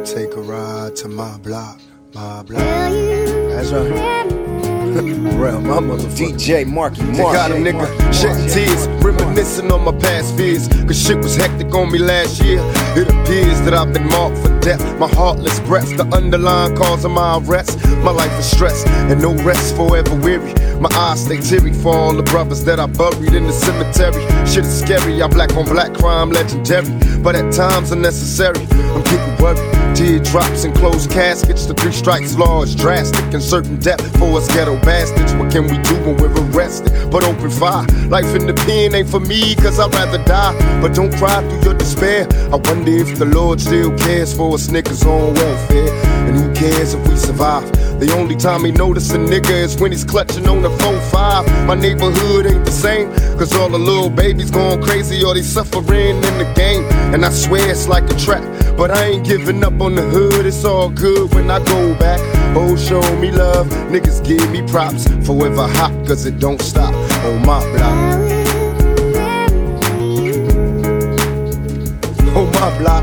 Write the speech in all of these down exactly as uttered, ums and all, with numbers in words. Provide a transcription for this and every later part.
take a ride to my block, my block. That's right. Real, my motherfucker. D J Marky Mark. They got a nigga shedding tears, reminiscing on my past fears. Cause shit was hectic on me last year. It appears that I've been marked for death. My heartless breaths, the underlying cause of my arrest. My life is stress and no rest, forever weary. My eyes stay teary for all the brothers that I buried in the cemetery. Shit is scary, I black on black crime legendary. But at times unnecessary, I'm getting worried. Teardrops and closed caskets, the three strikes law is drastic. And certain death for us ghetto bastards. What can we do when we're arrested? But open fire, life in the pen ain't for me, cause I'd rather die. But don't cry through your despair. I wonder if the Lord still cares for us niggas on welfare. And who cares if we survive? The only time he notice a nigga is when he's clutching on the four five. My neighborhood ain't the same, cause all the little babies going crazy or they suffering in the game. And I swear it's like a trap, but I ain't giving up on the hood. It's all good when I go back. Oh, show me love, niggas give me props. Forever hot, cause it don't stop on my block. On my block.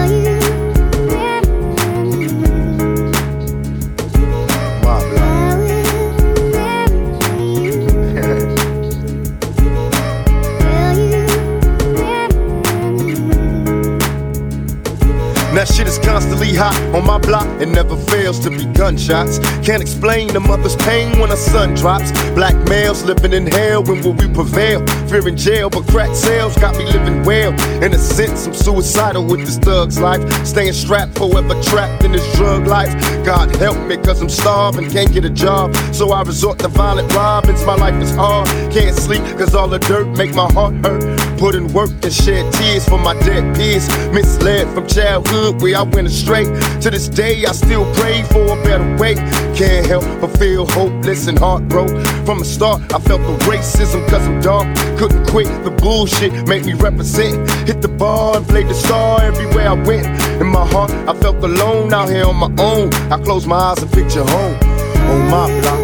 That shit is constantly hot on my block. It never fails to be gunshots. Can't explain the mother's pain when her son drops. Black males living in hell, when will we prevail? Fear in jail, but crack sales got me living well. In a sense, I'm suicidal with this thug's life. Staying strapped, forever trapped in this drug life. God help me, cause I'm starving, can't get a job. So I resort to violent robins, my life is hard. Can't sleep, cause all the dirt make my heart hurt. Put in work and shed tears for my dead peers. Misled from childhood where I went astray. To this day I still pray for a better way. Can't help but feel hopeless and heartbroken. From the start I felt the racism cause I'm dark. Couldn't quit the bullshit, make me represent. Hit the bar and played the star everywhere I went. In my heart I felt alone out here on my own. I close my eyes and picture home on my block.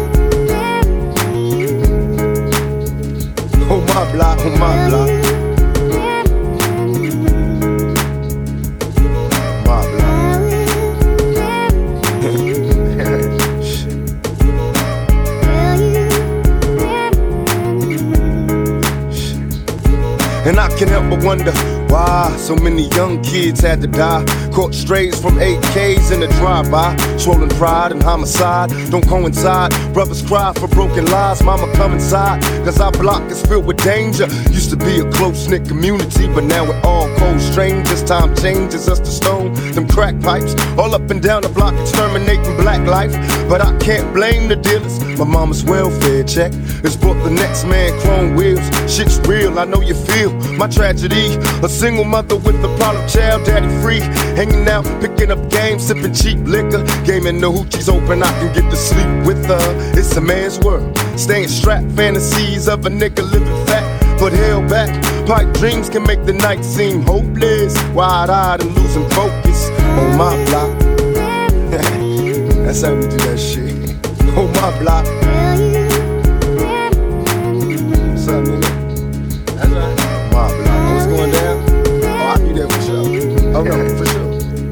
On my block, on my block. And I can't help but wonder why so many young kids had to die. Caught strays from A Ks in the drive-by. Swollen pride and homicide don't coincide. Brothers cry for broken lives, mama come inside. Cause our block is filled with danger. Used to be a close-knit community, but now we're all cold strangers. Time changes us to stone them crack pipes. All up and down the block exterminating black life. But I can't blame the dealers. My mama's welfare check has brought the next man chrome wheels. Shit's real, I know you feel my tragedy. A single mother with a problem child, daddy free. Hanging out, picking up games, sipping cheap liquor. Gaming the hoochies open, I can get to sleep with her. It's a man's world, staying strapped. Fantasies of a nigga living fat, but held back. Pipe dreams can make the night seem hopeless. Wide-eyed and losing focus on my block. That's how we do that shit. On my block. What's up, nigga? That's right. My block. Oh, what's going down? Oh, I'll be there for sure. Oh, no, for sure.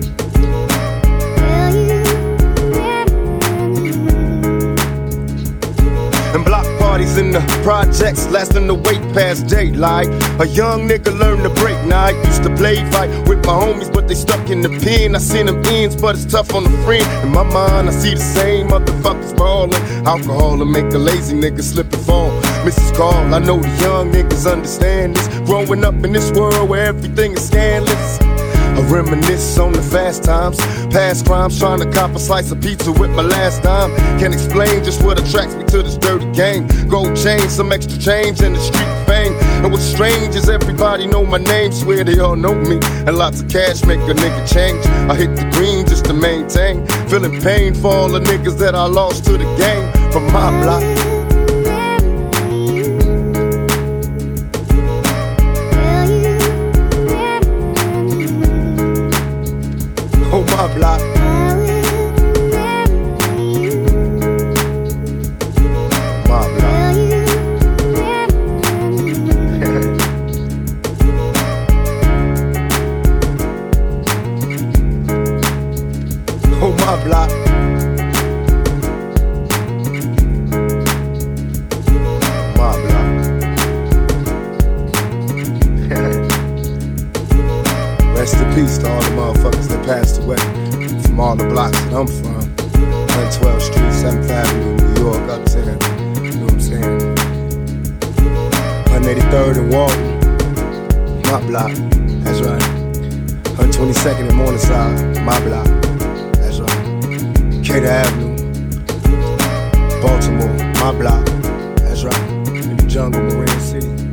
And block parties in the projects lasting the wait past daylight. A young nigga learned to break night. Used to play fight with my homies, but they stuck in the pen. I seen them ends, but it's tough on the friend. In my mind, I see the same motherfuckers ballin'. Alcohol to make a lazy nigga slip and fall. Missus Carl, I know the young niggas understand this. Growing up in this world where everything is scandalous. I reminisce on the fast times, past crimes, trying to cop a slice of pizza with my last dime. Can't explain just what attracts me to this dirty game. Gold chain, some extra change, and the street fame. And what's strange is everybody know my name, swear they all know me. And lots of cash make a nigga change. I hit the green just to maintain. Feeling pain for all the niggas that I lost to the game from my block. On my block. My block. my block. My block. Rest in peace to all the motherfuckers that passed away from all the blocks that I'm from. one twelfth Street, seventh Avenue, New York, uptown. You know what I'm saying? one eighty-third and Walton. My block. That's right. one twenty-second and Morningside. My block. That's right. Cater Avenue. Baltimore. My block. That's right. In the jungle, Marine City.